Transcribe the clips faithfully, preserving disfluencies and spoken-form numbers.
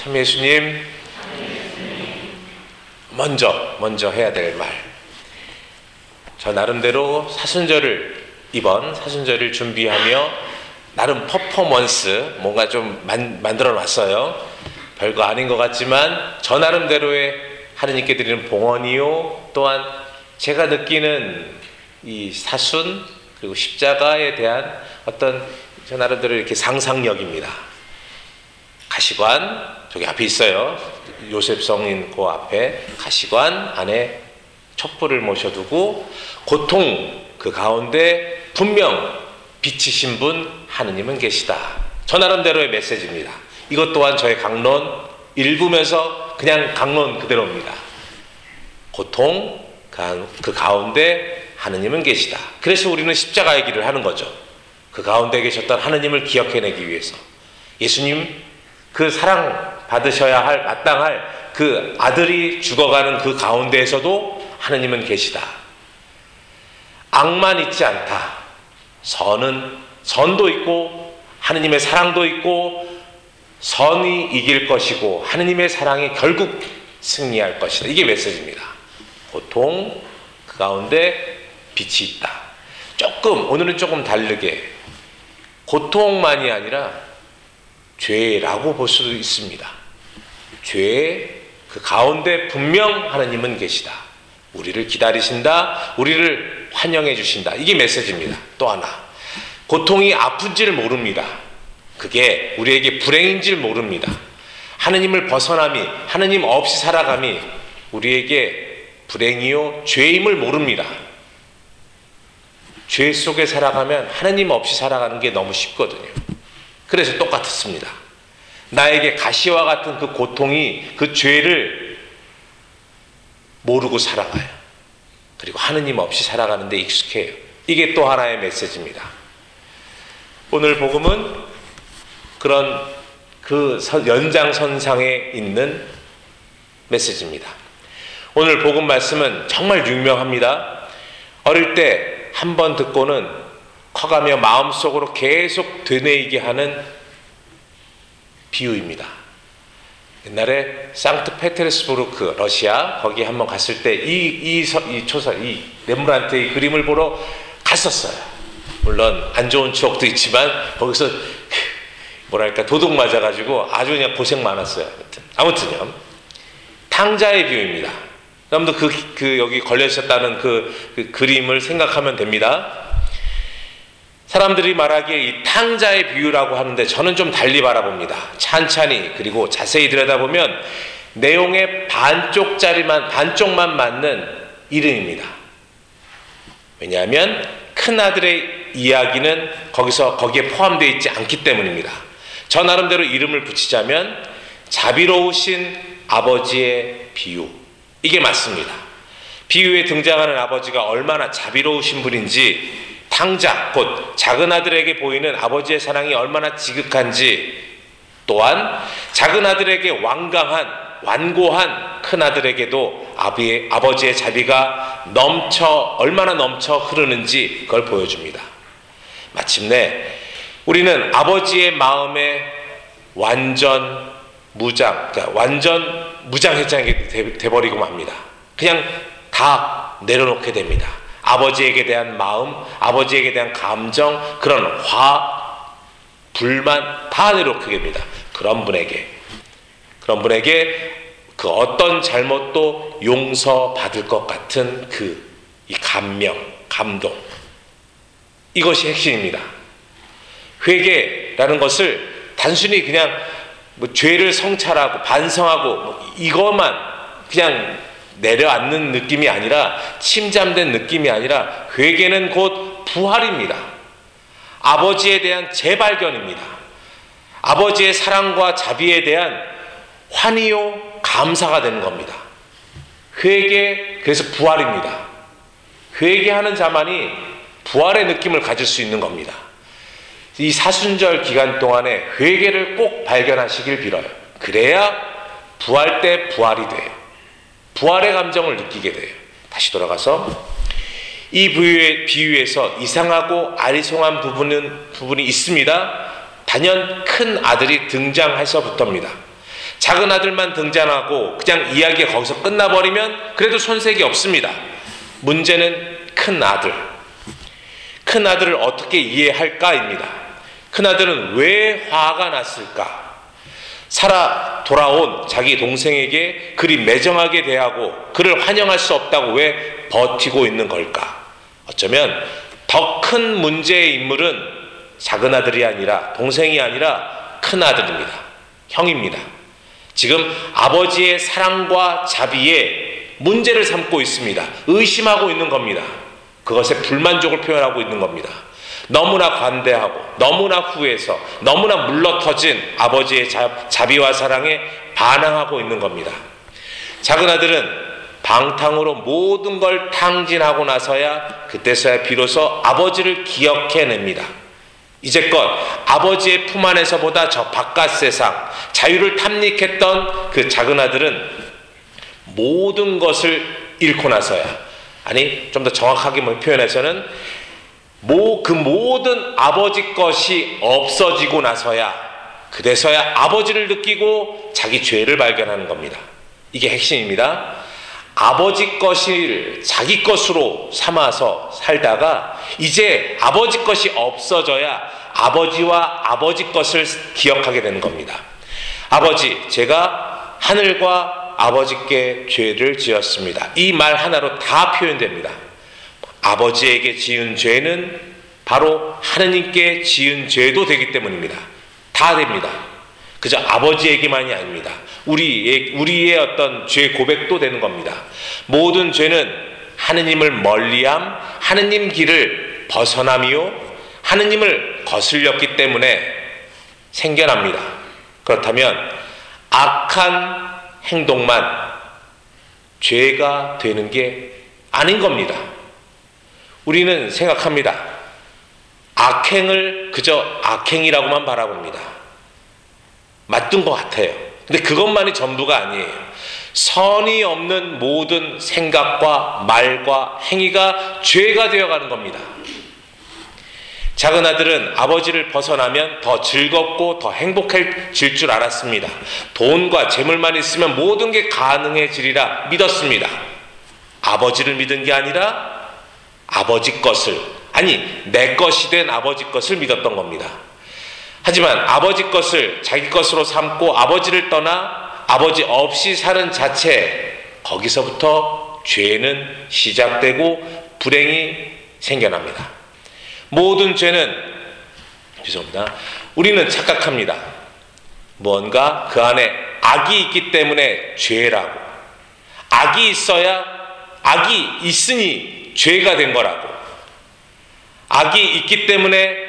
참 예수님, 먼저 먼저 해야 될 말. 저 나름대로 사순절을 이번 사순절을 준비하며 나름 퍼포먼스 뭔가 좀 만, 만들어 놨어요. 별거 아닌 것 같지만 저 나름대로의 하느님께 드리는 봉헌이요, 또한 제가 느끼는 이 사순 그리고 십자가에 대한 어떤 저 나름대로 이렇게 상상력입니다. 가시관 저기 앞에 있어요. 요셉 성인 그 앞에 가시관 안에 촛불을 모셔두고 고통 그 가운데 분명 빛이신 분 하느님은 계시다. 저 나름대로의 메시지입니다. 이것 또한 저의 강론 읽으면서 그냥 강론 그대로입니다. 고통 그 가운데 하느님은 계시다. 그래서 우리는 십자가의 길을 하는 거죠. 그 가운데 계셨던 하느님을 기억해내기 위해서 예수님 그 사랑 받으셔야 할 마땅할 그 아들이 죽어가는 그 가운데에서도 하느님은 계시다. 악만 있지 않다. 선은 선도 있고 하느님의 사랑도 있고 선이 이길 것이고 하느님의 사랑이 결국 승리할 것이다. 이게 메시지입니다. 고통 그 가운데 빛이 있다. 조금 오늘은 조금 다르게 고통만이 아니라 죄라고 볼 수도 있습니다. 죄 그 가운데 분명 하나님은 계시다. 우리를 기다리신다. 우리를 환영해 주신다. 이게 메시지입니다. 또 하나, 고통이 아픈지를 모릅니다. 그게 우리에게 불행인지를 모릅니다. 하느님을 벗어남이, 하느님 없이 살아감이 우리에게 불행이요 죄임을 모릅니다. 죄 속에 살아가면 하느님 없이 살아가는 게 너무 쉽거든요. 그래서 똑같습니다. 나에게 가시와 같은 그 고통이 그 죄를 모르고 살아가요. 그리고 하느님 없이 살아가는 데 익숙해요. 이게 또 하나의 메시지입니다. 오늘 복음은 그런 그 연장선상에 있는 메시지입니다. 오늘 복음 말씀은 정말 유명합니다. 어릴 때 한 번 듣고는 커가며 마음속으로 계속 되뇌이게 하는 비유입니다. 옛날에 상트페테르스부르크 러시아 거기 한번 갔을 때 이 이 이 초사 이 렘브란트의 그림을 보러 갔었어요. 물론 안 좋은 추억도 있지만 거기서 뭐랄까 도둑 맞아가지고 아주 그냥 고생 많았어요. 아무튼요, 탕자의 비유입니다. 여러분도 그, 그 여기 걸려있었다는 그, 그 그림을 생각하면 됩니다. 사람들이 말하기에 이 탕자의 비유라고 하는데 저는 좀 달리 바라봅니다. 찬찬히 그리고 자세히 들여다보면 내용의 반쪽짜리만 반쪽만 맞는 이름입니다. 왜냐하면 큰아들의 이야기는 거기서 거기에 포함되어 있지 않기 때문입니다. 저 나름대로 이름을 붙이자면 자비로우신 아버지의 비유, 이게 맞습니다. 비유에 등장하는 아버지가 얼마나 자비로우신 분인지, 탕자 곧 작은 아들에게 보이는 아버지의 사랑이 얼마나 지극한지, 또한 작은 아들에게 완강한 완고한 큰 아들에게도 아비의, 아버지의 자비가 넘쳐 얼마나 넘쳐 흐르는지 그걸 보여줍니다. 마침내 우리는 아버지의 마음에 완전 무장, 그러니까 완전 무장해장이 돼버리고 맙니다. 그냥 다 내려놓게 됩니다. 아버지에게 대한 마음, 아버지에게 대한 감정, 그런 화, 불만 다 내려놓게 됩니다. 그런 분에게, 그런 분에게 그 어떤 잘못도 용서받을 것 같은 그 이 감명, 감동, 이것이 핵심입니다. 회개라는 것을 단순히 그냥 뭐 죄를 성찰하고 반성하고 뭐 이것만 그냥 내려앉는 느낌이 아니라, 침잠된 느낌이 아니라, 회개는 곧 부활입니다. 아버지에 대한 재발견입니다. 아버지의 사랑과 자비에 대한 환희요 감사가 되는 겁니다. 회개, 그래서 부활입니다. 회개하는 자만이 부활의 느낌을 가질 수 있는 겁니다. 이 사순절 기간 동안에 회개를 꼭 발견하시길 빌어요. 그래야 부활 때 부활이 돼요. 부활의 감정을 느끼게 돼요. 다시 돌아가서 이 비유에, 비유에서 이상하고 아리송한 부분은, 부분이 있습니다. 단연 큰 아들이 등장해서부터입니다. 작은 아들만 등장하고 그냥 이야기가 거기서 끝나버리면 그래도 손색이 없습니다. 문제는 큰 아들. 큰 아들을 어떻게 이해할까입니다. 큰 아들은 왜 화가 났을까? 살아 돌아온 자기 동생에게 그리 매정하게 대하고 그를 환영할 수 없다고 왜 버티고 있는 걸까? 어쩌면 더 큰 문제의 인물은 작은 아들이 아니라 동생이 아니라 큰 아들입니다. 형입니다. 지금 아버지의 사랑과 자비에 문제를 삼고 있습니다. 의심하고 있는 겁니다. 그것에 불만족을 표현하고 있는 겁니다. 너무나 관대하고 너무나 후해서 너무나 물러터진 아버지의 자, 자비와 사랑에 반항하고 있는 겁니다. 작은 아들은 방탕으로 모든 걸 탕진하고 나서야 그때서야 비로소 아버지를 기억해냅니다. 이제껏 아버지의 품 안에서보다 저 바깥 세상 자유를 탐닉했던 그 작은 아들은 모든 것을 잃고 나서야, 아니 좀 더 정확하게 표현해서는 모, 그 모든 아버지 것이 없어지고 나서야 그래서야 아버지를 느끼고 자기 죄를 발견하는 겁니다. 이게 핵심입니다. 아버지 것을 자기 것으로 삼아서 살다가 이제 아버지 것이 없어져야 아버지와 아버지 것을 기억하게 되는 겁니다. 아버지, 제가 하늘과 아버지께 죄를 지었습니다. 이 말 하나로 다 표현됩니다. 아버지에게 지은 죄는 바로 하느님께 지은 죄도 되기 때문입니다. 다 됩니다. 그저 아버지에게만이 아닙니다. 우리의, 우리의 어떤 죄 고백도 되는 겁니다. 모든 죄는 하느님을 멀리함, 하느님 길을 벗어남이요, 하느님을 거슬렸기 때문에 생겨납니다. 그렇다면 악한 행동만 죄가 되는 게 아닌 겁니다. 우리는 생각합니다. 악행을 그저 악행이라고만 바라봅니다. 맞던 것 같아요. 근데 그것만이 전부가 아니에요. 선이 없는 모든 생각과 말과 행위가 죄가 되어가는 겁니다. 작은 아들은 아버지를 벗어나면 더 즐겁고 더 행복해질 줄 알았습니다. 돈과 재물만 있으면 모든 게 가능해지리라 믿었습니다. 아버지를 믿은 게 아니라 아버지 것을, 아니 내 것이 된 아버지 것을 믿었던 겁니다. 하지만 아버지 것을 자기 것으로 삼고 아버지를 떠나 아버지 없이 사는 자체, 거기서부터 죄는 시작되고 불행이 생겨납니다. 모든 죄는, 죄송합니다, 우리는 착각합니다. 뭔가 그 안에 악이 있기 때문에 죄라고, 악이 있어야, 악이 있으니 죄가 된 거라고, 악이 있기 때문에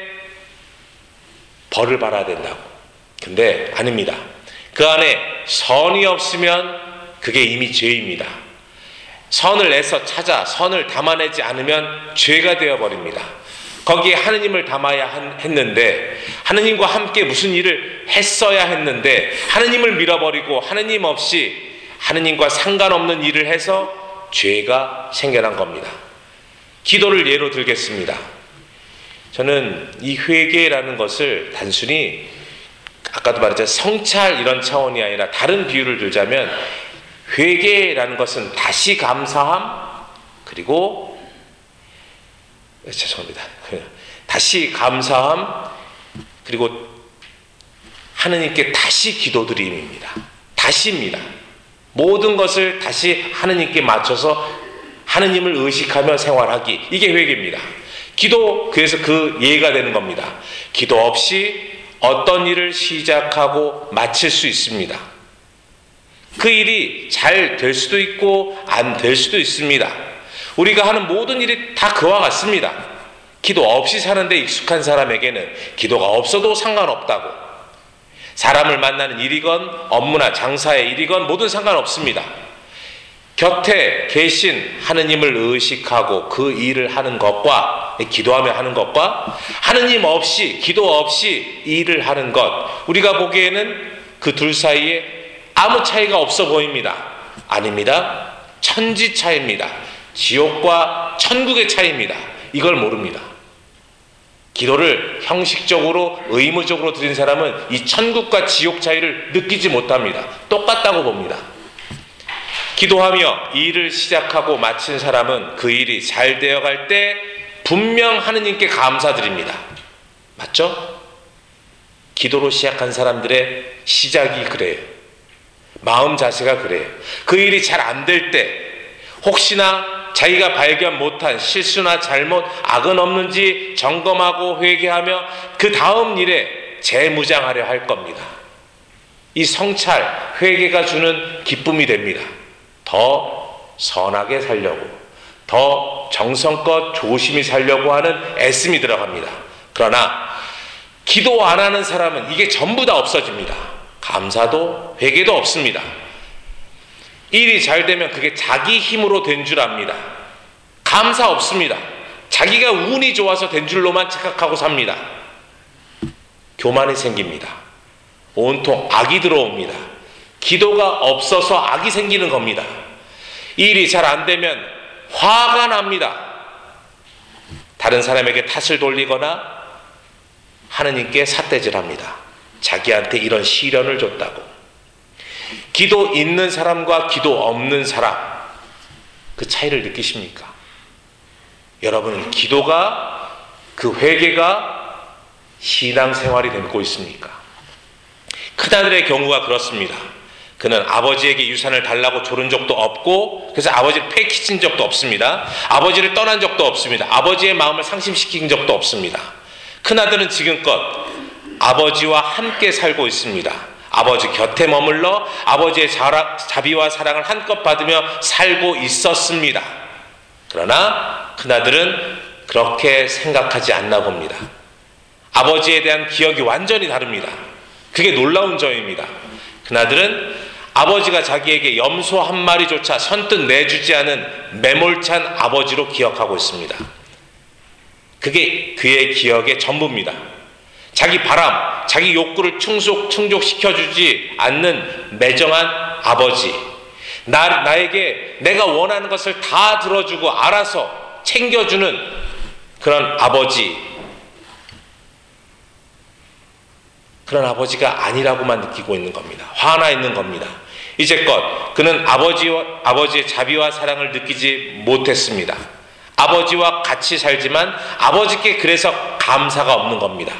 벌을 받아야 된다고. 근데 아닙니다. 그 안에 선이 없으면 그게 이미 죄입니다. 선을 내서 찾아 선을 담아내지 않으면 죄가 되어버립니다. 거기에 하느님을 담아야 했는데, 하느님과 함께 무슨 일을 했어야 했는데 하느님을 밀어버리고 하느님 없이 하느님과 상관없는 일을 해서 죄가 생겨난 겁니다. 기도를 예로 들겠습니다. 저는 이 회개라는 것을 단순히 아까도 말했지만 성찰 이런 차원이 아니라 다른 비유를 들자면, 회개라는 것은 다시 감사함, 그리고 죄송합니다. 다시 감사함, 그리고 하느님께 다시 기도드림입니다. 다시입니다. 모든 것을 다시 하느님께 맞춰서 하느님을 의식하며 생활하기, 이게 회개입니다. 기도, 그래서 그 예가 되는 겁니다. 기도 없이 어떤 일을 시작하고 마칠 수 있습니다. 그 일이 잘 될 수도 있고 안 될 수도 있습니다. 우리가 하는 모든 일이 다 그와 같습니다. 기도 없이 사는데 익숙한 사람에게는 기도가 없어도 상관없다고, 사람을 만나는 일이건 업무나 장사의 일이건 모든 상관없습니다. 곁에 계신 하느님을 의식하고 그 일을 하는 것과, 기도하며 하는 것과 하느님 없이, 기도 없이 일을 하는 것, 우리가 보기에는 그 둘 사이에 아무 차이가 없어 보입니다. 아닙니다. 천지 차이입니다. 지옥과 천국의 차이입니다. 이걸 모릅니다. 기도를 형식적으로 의무적으로 드린 사람은 이 천국과 지옥 차이를 느끼지 못합니다. 똑같다고 봅니다. 기도하며 일을 시작하고 마친 사람은 그 일이 잘 되어갈 때 분명 하느님께 감사드립니다. 맞죠? 기도로 시작한 사람들의 시작이 그래요. 마음 자세가 그래요. 그 일이 잘 안 될 때 혹시나 자기가 발견 못한 실수나 잘못, 악은 없는지 점검하고 회개하며 그 다음 일에 재무장하려 할 겁니다. 이 성찰, 회개가 주는 기쁨이 됩니다. 더 선하게 살려고, 더 정성껏 조심히 살려고 하는 애씀이 들어갑니다. 그러나 기도 안 하는 사람은 이게 전부 다 없어집니다. 감사도 회개도 없습니다. 일이 잘 되면 그게 자기 힘으로 된 줄 압니다. 감사 없습니다. 자기가 운이 좋아서 된 줄로만 착각하고 삽니다. 교만이 생깁니다. 온통 악이 들어옵니다. 기도가 없어서 악이 생기는 겁니다. 일이 잘 안 되면 화가 납니다. 다른 사람에게 탓을 돌리거나 하느님께 삿대질합니다. 자기한테 이런 시련을 줬다고. 기도 있는 사람과 기도 없는 사람, 그 차이를 느끼십니까? 여러분은 기도가, 그 회개가 신앙생활이 되고 있습니까? 큰아들의 경우가 그렇습니다. 그는 아버지에게 유산을 달라고 조른 적도 없고, 그래서 아버지를 패키친 적도 없습니다. 아버지를 떠난 적도 없습니다. 아버지의 마음을 상심시킨 적도 없습니다. 큰아들은 지금껏 아버지와 함께 살고 있습니다. 아버지 곁에 머물러 아버지의 자라, 자비와 사랑을 한껏 받으며 살고 있었습니다. 그러나 큰아들은 그렇게 생각하지 않나 봅니다. 아버지에 대한 기억이 완전히 다릅니다. 그게 놀라운 점입니다. 큰아들은 아버지가 자기에게 염소 한 마리조차 선뜻 내주지 않은 매몰찬 아버지로 기억하고 있습니다. 그게 그의 기억의 전부입니다. 자기 바람, 자기 욕구를 충족, 충족시켜주지 않는 매정한 아버지, 나, 나에게 내가 원하는 것을 다 들어주고 알아서 챙겨주는 그런 아버지, 그런 아버지가 아니라고만 느끼고 있는 겁니다. 화나 있는 겁니다. 이제껏 그는 아버지와, 아버지의 자비와 사랑을 느끼지 못했습니다. 아버지와 같이 살지만 아버지께 그래서 감사가 없는 겁니다.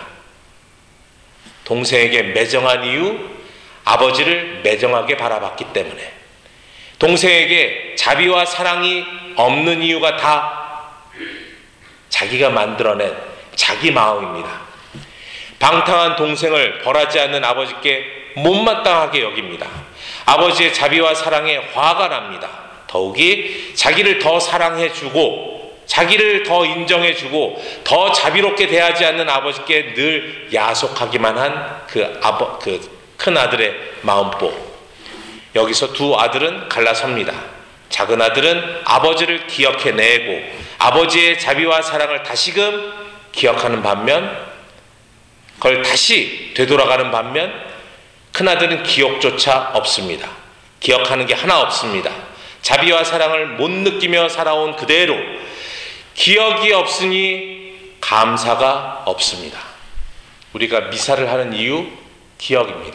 동생에게 매정한 이유, 아버지를 매정하게 바라봤기 때문에. 동생에게 자비와 사랑이 없는 이유가 다 자기가 만들어낸 자기 마음입니다. 방탕한 동생을 벌하지 않는 아버지께 못마땅하게 여깁니다. 아버지의 자비와 사랑에 화가 납니다. 더욱이 자기를 더 사랑해주고 자기를 더 인정해주고 더 자비롭게 대하지 않는 아버지께 늘 야속하기만 한 그 아버, 그 큰 아들의 마음보. 여기서 두 아들은 갈라섭니다. 작은 아들은 아버지를 기억해내고 아버지의 자비와 사랑을 다시금 기억하는 반면, 그걸 다시 되돌아가는 반면, 큰 아들은 기억조차 없습니다. 기억하는 게 하나 없습니다. 자비와 사랑을 못 느끼며 살아온 그대로 기억이 없으니 감사가 없습니다. 우리가 미사를 하는 이유, 기억입니다.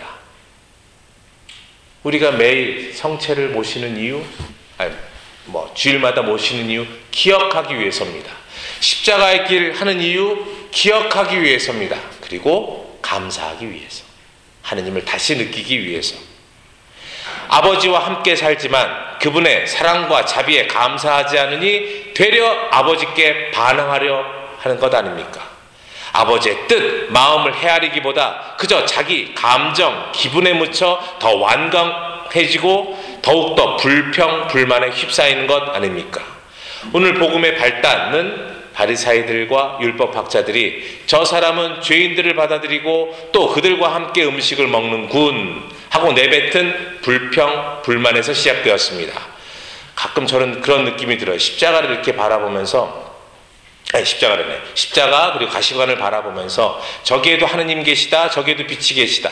우리가 매일 성체를 모시는 이유, 아니, 뭐 주일마다 모시는 이유, 기억하기 위해서입니다. 십자가의 길 하는 이유, 기억하기 위해서입니다. 그리고 감사하기 위해서, 하느님을 다시 느끼기 위해서. 아버지와 함께 살지만 그분의 사랑과 자비에 감사하지 않으니 되려 아버지께 반항하려 하는 것 아닙니까? 아버지의 뜻, 마음을 헤아리기보다 그저 자기 감정, 기분에 묻혀 더 완강해지고 더욱더 불평, 불만에 휩싸이는 것 아닙니까? 오늘 복음의 발단은 바리사이들과 율법학자들이 저 사람은 죄인들을 받아들이고 또 그들과 함께 음식을 먹는군 하고 내뱉은 불평, 불만에서 시작되었습니다. 가끔 저는 그런 느낌이 들어요. 십자가를 이렇게 바라보면서, 아니 십자가래네. 십자가 그리고 가시관을 바라보면서 저기에도 하느님 계시다, 저기에도 빛이 계시다.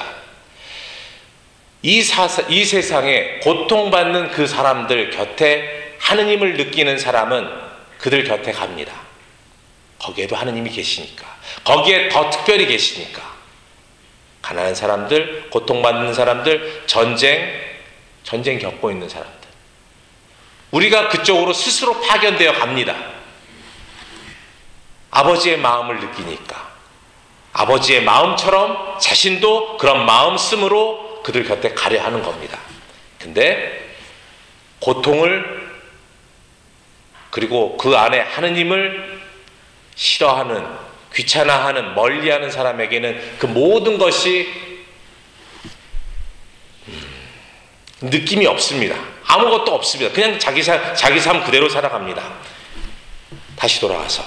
이, 사사, 이 세상에 고통받는 그 사람들 곁에 하느님을 느끼는 사람은 그들 곁에 갑니다. 거기에도 하느님이 계시니까, 거기에 더 특별히 계시니까. 가난한 사람들, 고통받는 사람들, 전쟁, 전쟁 겪고 있는 사람들, 우리가 그쪽으로 스스로 파견되어 갑니다. 아버지의 마음을 느끼니까 아버지의 마음처럼 자신도 그런 마음씀으로 그들 곁에 가려 하는 겁니다. 근데 고통을, 그리고 그 안에 하느님을 싫어하는, 귀찮아하는, 멀리하는 사람에게는 그 모든 것이 느낌이 없습니다. 아무것도 없습니다. 그냥 자기 삶, 자기 삶 그대로 살아갑니다. 다시 돌아와서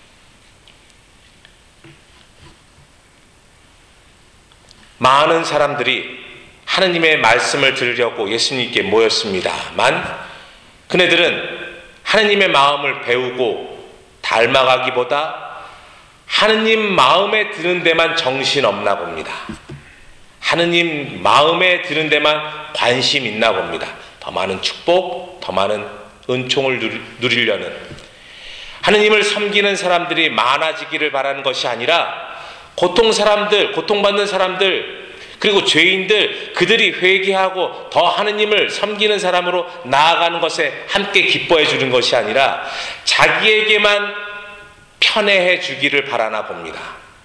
많은 사람들이 하느님의 말씀을 들으려고 예수님께 모였습니다만, 그네들은 하느님의 마음을 배우고 닮아가기보다 하느님 마음에 드는 데만 정신 없나 봅니다. 하느님 마음에 드는 데만 관심 있나 봅니다. 더 많은 축복, 더 많은 은총을 누리려는, 하느님을 섬기는 사람들이 많아지기를 바라는 것이 아니라 고통 사람들, 고통받는 사람들, 그리고 죄인들, 그들이 회개하고 더 하느님을 섬기는 사람으로 나아가는 것에 함께 기뻐해 주는 것이 아니라 자기에게만 편애해 주기를 바라나 봅니다.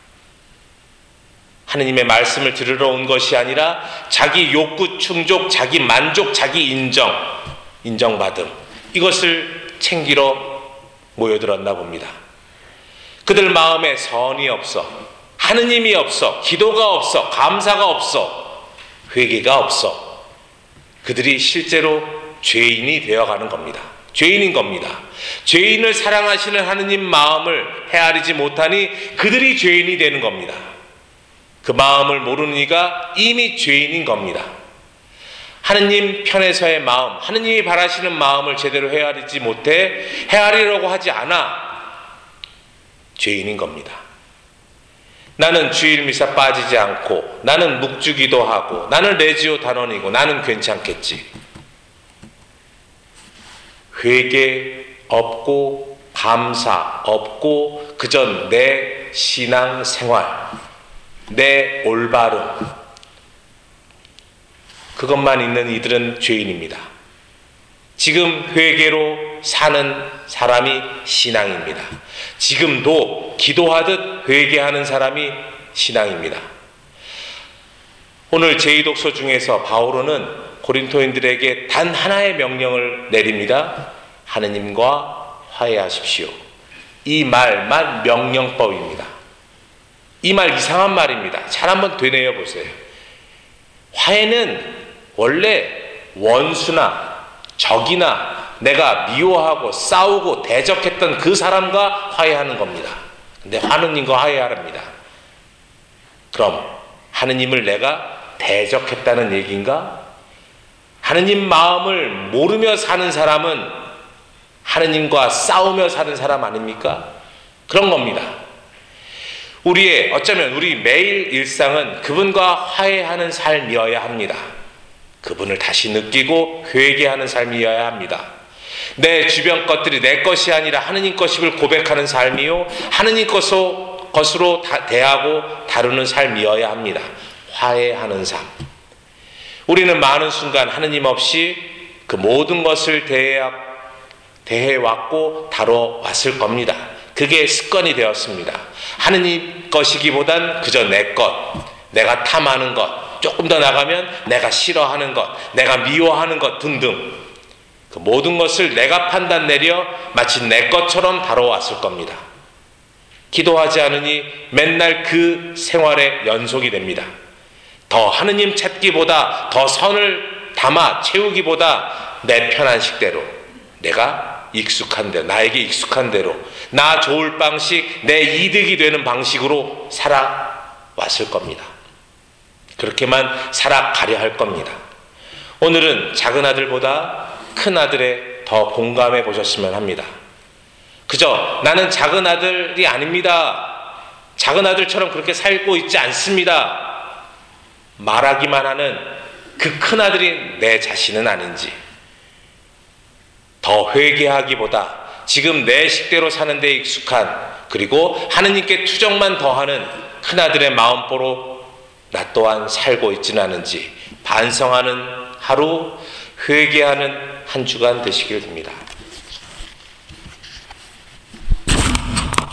하느님의 말씀을 들으러 온 것이 아니라 자기 욕구 충족, 자기 만족, 자기 인정, 인정받음, 이것을 챙기러 모여들었나 봅니다. 그들 마음에 선이 없어, 하느님이 없어, 기도가 없어, 감사가 없어, 회개가 없어. 그들이 실제로 죄인이 되어가는 겁니다. 죄인인 겁니다. 죄인을 사랑하시는 하느님 마음을 헤아리지 못하니 그들이 죄인이 되는 겁니다. 그 마음을 모르는 이가 이미 죄인인 겁니다. 하느님 편에서의 마음, 하느님이 바라시는 마음을 제대로 헤아리지 못해, 헤아리려고 하지 않아 죄인인 겁니다. 나는 주일 미사 빠지지 않고, 나는 묵주기도 하고, 나는 레지오 단원이고, 나는 괜찮겠지. 회개 없고 감사 없고 그저 내 신앙 생활, 내 올바름, 그것만 있는 이들은 죄인입니다. 지금 회개로 사는 사람이 신앙입니다. 지금도 기도하듯 회개하는 사람이 신앙입니다. 오늘 제이 독서 중에서 바오로는 고린토인들에게 단 하나의 명령을 내립니다. 하느님과 화해하십시오. 이 말만 명령법입니다. 이 말 이상한 말입니다. 잘 한번 되뇌어 보세요. 화해는 원래 원수나 적이나 내가 미워하고 싸우고 대적했던 그 사람과 화해하는 겁니다. 근데 하느님과 화해하랍니다. 그럼 하느님을 내가 대적했다는 얘기인가? 하느님 마음을 모르며 사는 사람은 하느님과 싸우며 사는 사람 아닙니까? 그런 겁니다. 우리의, 어쩌면 우리 매일 일상은 그분과 화해하는 삶이어야 합니다. 그분을 다시 느끼고 회개하는 삶이어야 합니다. 내 주변 것들이 내 것이 아니라 하느님 것임을 고백하는 삶이요, 하느님 것으로, 것으로 다, 대하고 다루는 삶이어야 합니다. 화해하는 삶. 우리는 많은 순간 하느님 없이 그 모든 것을 대해, 대해왔고 다뤄왔을 겁니다. 그게 습관이 되었습니다. 하느님 것이기보단 그저 내 것, 내가 탐하는 것, 조금 더 나가면 내가 싫어하는 것, 내가 미워하는 것 등등, 그 모든 것을 내가 판단 내려 마치 내 것처럼 다뤄왔을 겁니다. 기도하지 않으니 맨날 그 생활의 연속이 됩니다. 더 하느님 찾기보다, 더 선을 담아 채우기보다 내 편한 식대로, 내가 익숙한 대로, 나에게 익숙한 대로, 나 좋을 방식, 내 이득이 되는 방식으로 살아왔을 겁니다. 그렇게만 살아가려 할 겁니다. 오늘은 작은 아들보다 큰 아들에 더 공감해 보셨으면 합니다. 그저 나는 작은 아들이 아닙니다, 작은 아들처럼 그렇게 살고 있지 않습니다 말하기만 하는 그 큰 아들이 내 자신은 아닌지, 더 회개하기보다 지금 내 식대로 사는 데 익숙한, 그리고 하느님께 투정만 더하는 큰아들의 마음보로 나 또한 살고 있지는 않은지 반성하는 하루, 회개하는 한 주간 되시길 빕니다.